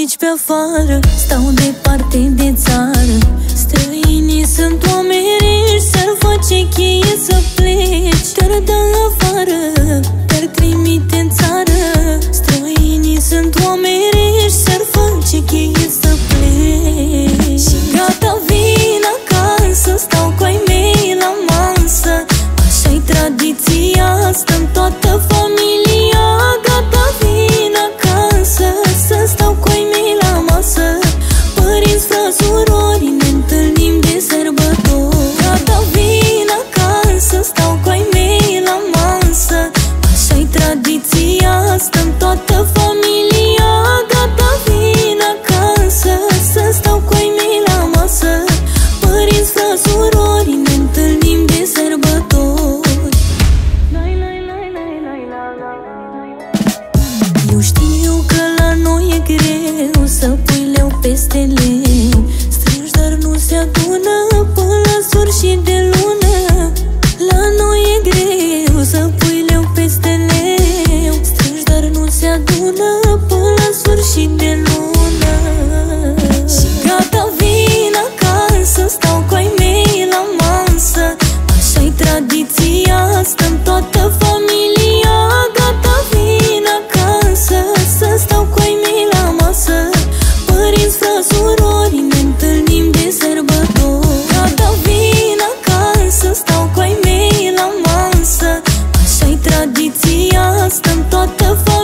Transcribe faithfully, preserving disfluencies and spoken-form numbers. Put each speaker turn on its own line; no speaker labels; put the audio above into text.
aici pe afară, stau departe de țară. Străinii sunt oameni reci, s-ar face cheie să pleci. Te-ar da afară, te-ar trimite în țară. Străinii sunt oameni reci, s-ar face cheie să pleci. Și gata, vin acasă, stau cu ai mei la masă. Așa-i tradiția, stăm toată familia. Gata, vin acasă, să stau cu ai mei la masă. Părinți, frați, surori, ne întâlnim de sărbători. Gata, vin acasă, stau cu ai mei la masă. Așa-i tradiția, stăm toată familia. Gata, vin acasă, să stau cu ai mei la masă. Părinți, frați, surori, ne întâlnim de sărbători. Eu știu că la noi e greu să pui leu peste leu. Strângi, dar nu se adună până la sfârșit de lună. La noi e greu să pui leu peste leu. Strângi, dar nu se adună până la sfârșit de lună. Și gata, vin acasă, stau cu ai mei la masă. Așa-i tradiția, stăm toată familia. Gata, vin acasă, să stau cu ai mei la masă. Părinți, frați, surori, ne întâlnim de sărbători. Gata, vin acasă, stau cu ai mei la masă. Așa-i tradiția, stăm toată familia.